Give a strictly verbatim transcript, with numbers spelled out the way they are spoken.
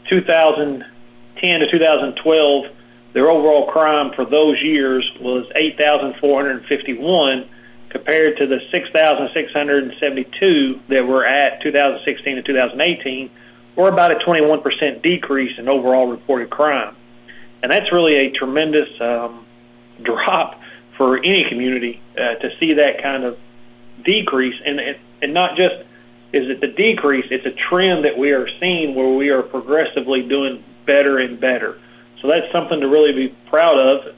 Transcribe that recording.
two thousand ten to two thousand twelve, their overall crime for those years was eight thousand four hundred fifty-one compared to the six thousand six hundred seventy-two that were at two thousand sixteen to two thousand eighteen, or about a twenty-one percent decrease in overall reported crime. And that's really a tremendous um, drop for any community uh, to see that kind of decrease. And, and, and not just is it the decrease, it's a trend that we are seeing where we are progressively doing better and better. So that's something to really be proud of.